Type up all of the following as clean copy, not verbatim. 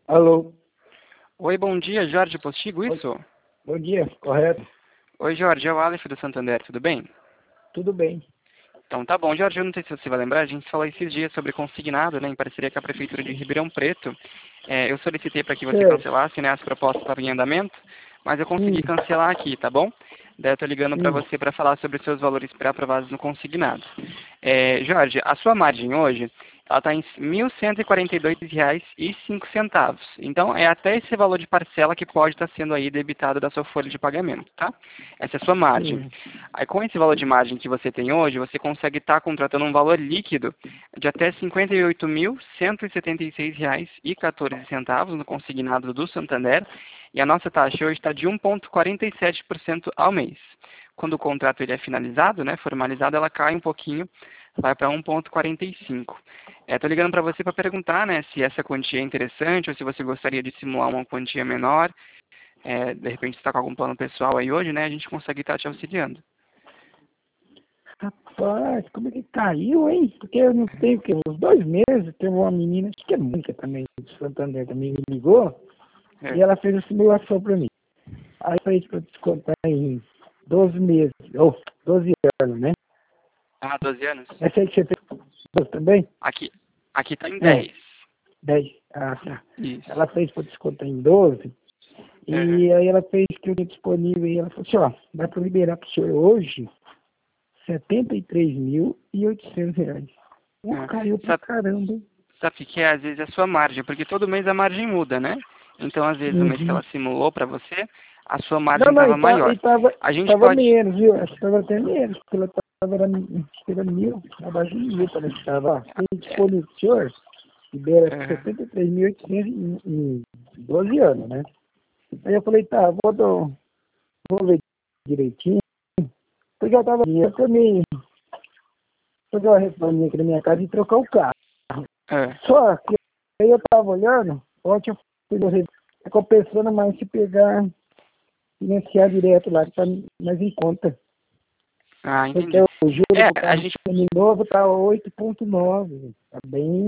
Alô, Oi, bom dia, Jorge Postigo, oi, isso? bom dia, correto? Oi, Jorge, é o Aleph do Santander, tudo bem? Tudo bem. Então tá bom, Jorge, eu não sei se você vai lembrar, a gente falou esses dias sobre consignado, né, em parceria com a Prefeitura de Ribeirão Preto. Eu solicitei para que você Certo. cancelasse, né, as propostas estavam em andamento, mas eu consegui Hum, cancelar aqui, tá bom? Daí eu tô ligando para hum, você para falar sobre os seus valores pré-aprovados no consignado. Jorge, a sua margem hoje, ela está em R$ 1.142,05. Então, é até esse valor de parcela que pode estar sendo aí debitado da sua folha de pagamento, tá? Essa é a sua margem. sim. Aí, com esse valor de margem que você tem hoje, você consegue estar contratando um valor líquido de até R$ 58.176,14 no consignado do Santander, e a nossa taxa hoje está de 1,47% ao mês. Quando o contrato ele é finalizado, né, formalizado, ela cai um pouquinho, vai para 1,45. Estou ligando para você para perguntar, né, se essa quantia é interessante ou se você gostaria de simular uma quantia menor. De repente, você está com algum plano pessoal aí hoje, né, a gente consegue estar te auxiliando. Rapaz, como é que caiu, hein? Porque eu não tenho o quê? Uns 2 meses, teve uma menina, acho que é música também, de Santander, também me ligou, e É. ela fez a simulação para mim. Aí fez para descontar em 12 meses, ou 12 anos, né? Ah, 12 anos? Essa aí que você fez também? Aqui, aqui está em É, 10. 10. Ah, tá. Isso. Ela fez para descontar em 12, Uhum. e aí ela fez que eu tinha disponível, e ela falou assim, ó, dá para liberar para o senhor hoje R$ 73.800. É. Caiu pra Sabe, caramba. sabe o que é? Às vezes é a sua margem, porque todo mês a margem muda, né? Então, às vezes, o mês que Uhum. ela simulou para você, a sua Não, margem não, estava maior. A gente tava pode... menos, viu? Acho que tava até menos, porque ela acho que era 1.000, abaixo de 1.000, parece que tava. Ó, tem É, disponível, senhor, libera uhum. 73.800 em 12 anos, né? Aí eu falei, tá, vou ver direitinho, porque eu tava também, fazer uma reforminha aqui na minha casa e trocar o carro. É. Só que aí eu tava olhando, ontem eu fui tá compensando mais se pegar, financiar direto lá, que tá mais em conta. Ah, Porque entendi. o juro do A carro gente... seminovo tá 8,9. Tá bem.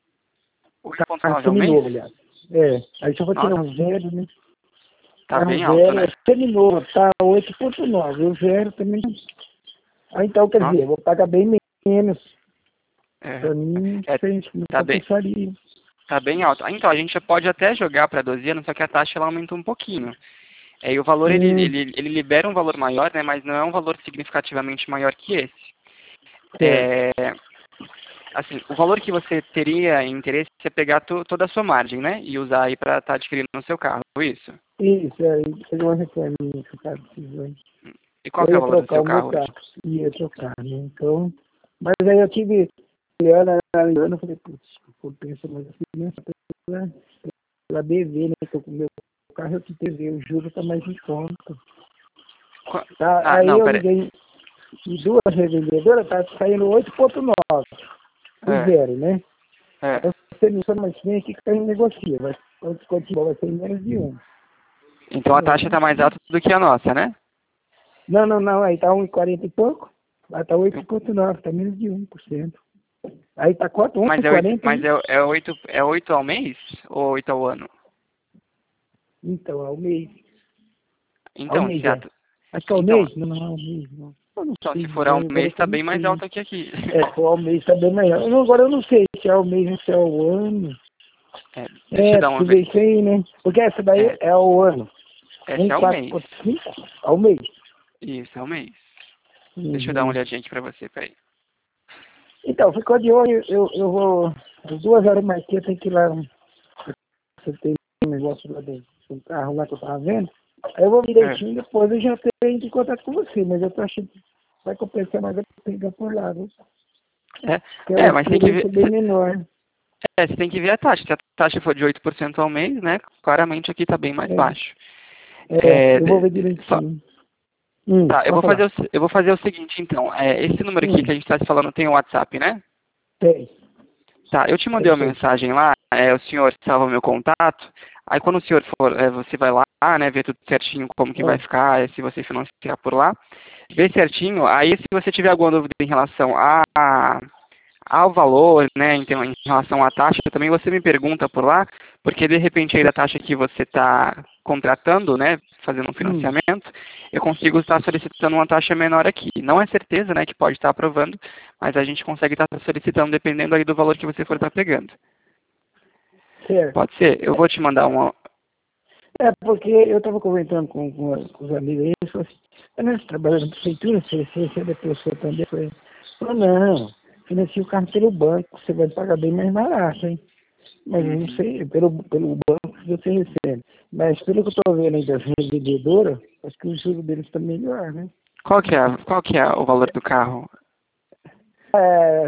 Carro 8,9 ao mês? seminovo, aliás. É. Aí se eu for tirar Nossa, um zero, né? tá Carro bem alto, zero é né? seminovo, tá 8,9. O zero também. Aí então, quer dizer, Nossa, eu vou pagar bem menos. é, Pra mim, é, não tá bem, compensaria. tá bem alto. Então, a gente pode até jogar para 12 anos, só que a taxa ela aumenta um pouquinho. E o valor, Hum, ele libera um valor maior, né, mas não é um valor significativamente maior que esse. certo. É, assim, o valor que você teria interesse é pegar toda a sua margem, né, e usar aí para estar adquirindo no seu carro, isso? Isso, aí fazer uma reforminha que eu tava precisando. E qual Eu que é o ia valor do trocar seu o meu carro hoje? carro. Ia trocar, né? Então. Mas aí eu tive. Eu falei, putz, compensa mais assim, né? Pela BV, né? Tô com o meu carro, eu que TV, o juro tá mais em conta. Tá, Ah, aí não, eu pera. liguei em duas revendedoras, tá saindo 8,9 o É, zero, né? é. Aí você não sabe mais bem aqui que a gente negocia, mas quando continua vai ser menos de um. Então a taxa está mais alta do que a nossa, né? Não, aí tá 1,40 e pouco, aí tá 8,9, tá menos de 1%. Aí tá quanto? Mas é 8, 1,40 mas aí? é 8 ao mês ou 8 ao ano? Então, ao mês. Ao Então, mês, se a, é. Acho que é ao então, mês? Não, não, ao mês, não. Eu não então, sei se for dizer, ao agora mês, que eu está não bem mais sei. alto que aqui. É, se for ao mês tá bem melhor. Agora eu não sei se é ao mês ou se é ao ano. Deixa eu É, dar uma precisa ver vez. isso aí, né? Porque essa daí É, é ao ano. essa é ao mês. 1,4,5 ao mês. Isso, é ao mês. Deixa eu dar uma Uhum. olhadinha aqui pra você, peraí. Então, ficou de olho, eu vou. Às 2 horas mais cedo eu tenho que ir lá. Você tem um negócio lá dentro do carro lá que eu tava vendo. Aí eu vou É, direitinho, depois eu já tenho em contato com você, mas eu tô achando que vai compensar mais eu pegar por lá, viu? Porque o mas tem juro que vai ver. ser bem menor. Você tem que ver a taxa. Se a taxa for de 8% ao mês, né? Claramente aqui está bem mais É, baixo. É, eu vou ver só, direitinho. tá, Pode falar. eu vou fazer o seguinte, então. Esse número aqui que a gente está se falando tem o WhatsApp, né? Tem, Tá, eu te mandei tem, uma tem. mensagem lá, o senhor salva meu contato, aí quando o senhor for, você vai lá, né, ver tudo certinho como que vai Ah, ficar, se você financiar por lá, vê certinho, aí se você tiver alguma dúvida em relação ao valor, né, então, em relação à taxa, também você me pergunta por lá, porque de repente aí da taxa que você está contratando, né, fazendo um Hum, financiamento, eu consigo estar solicitando uma taxa menor aqui. Não é certeza, né, que pode estar aprovando, mas a gente consegue estar solicitando dependendo aí do valor que você for estar pegando. certo. Pode ser? Eu vou te mandar uma... É, porque eu estava comentando com os amigos aí, eles falaram assim, nós trabalhamos na prefeitura, você é da pessoa também, falou, não, financia o carro pelo banco, você vai pagar bem mais barato, hein? Mas eu não Uhum. sei, pelo banco que você recebe. Mas pelo que eu estou vendo aí das revendedoras, acho que o juro deles está melhor, né? Qual que é o valor do carro? É,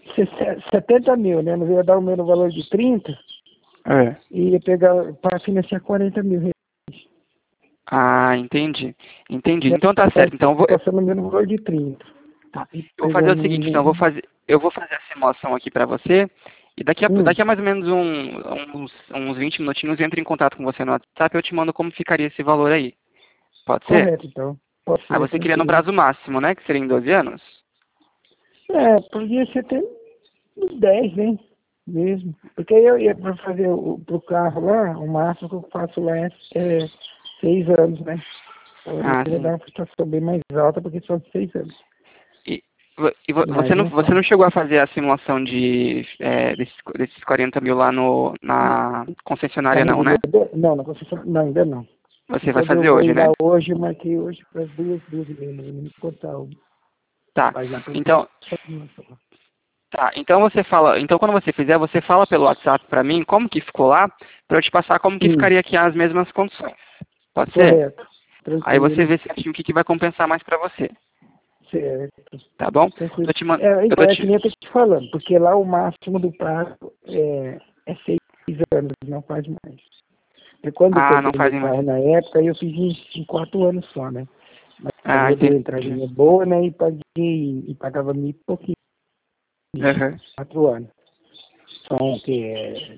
70 mil, né? Não ia dar o mesmo valor de 30 É. e ia pegar para financiar 40 mil reais. Ah, entendi. Entendi. Né? Então tá certo. Então Passando o mesmo valor de 30 tá. e Eu vou fazer o pegando seguinte, então eu vou fazer a simulação aqui para você e daqui a mais ou menos uns 20 minutinhos eu entro em contato com você no WhatsApp e eu te mando como ficaria esse valor aí. Pode ser? correto, então. Pode Ah, ser, você queria no tranquilo. prazo máximo, né? Que seria em 12 anos? É, podia ser até uns 10, né? Mesmo. Porque eu ia para fazer pro carro lá, o máximo que eu faço lá é 6 anos, né? Então, Ah, eu ia dar sim. uma prestação bem mais alta, porque são 6 anos. E, Mas não você não faço. chegou a fazer a simulação desses 40 mil lá na Na concessionária não, né? revendedora? Não, na concessionária, não, ainda não. Você vai Então eu fazer vou hoje, ir lá né? hoje, eu marquei hoje para as 2h30, me contar o Tá. mas lá para Então, só. tá, então então quando você fizer, você fala pelo WhatsApp pra mim como que ficou lá, pra eu te passar como que Sim, ficaria aqui as mesmas condições. Pode ser? correto. Aí você Tranquilo. vê certinho o que vai compensar mais pra você, Certo. tá bom? Tranquilo. Eu tô É que te... nem eu tô te falando, porque lá o máximo do prazo é 6 anos, não faz mais. E quando eu Ah, não comprei meu fazem mais. carro na época, eu fiz em 4 anos só, né? Mas Ah, eu dei uma entendi. entradinha boa, né? E pagava mil e pouquinho, Uhum. 4 anos. São que é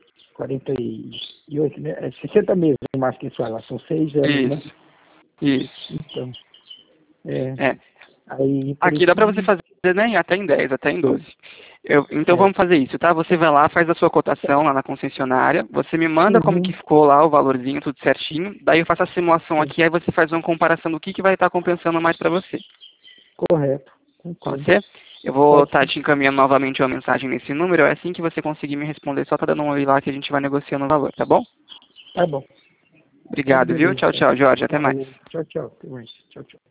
48, né? 60 meses, mais que isso fala, são 6 anos, né? Isso, isso. Então, é, É. aí por Aqui isso dá pra você que, fazer, né, até em 10, até em 12. Então vamos certo. fazer isso, tá? Você vai lá, faz a sua cotação lá na concessionária, você me manda como que Uhum, ficou lá o valorzinho, tudo certinho, daí eu faço a simulação certo. aqui, aí você faz uma comparação do que vai estar compensando mais pra você. Correto. Pode Tranquilo. ser? Eu vou Pode estar ser. te encaminhando novamente uma mensagem nesse número, é assim que você conseguir me responder, só tá dando um oi lá que a gente vai negociando o valor, tá bom? Tá bom. Então, Obrigado, viu? beleza, Tchau, então. tchau, Jorge, até mais. Falou. Tchau, tchau. Até mais. Tchau, tchau.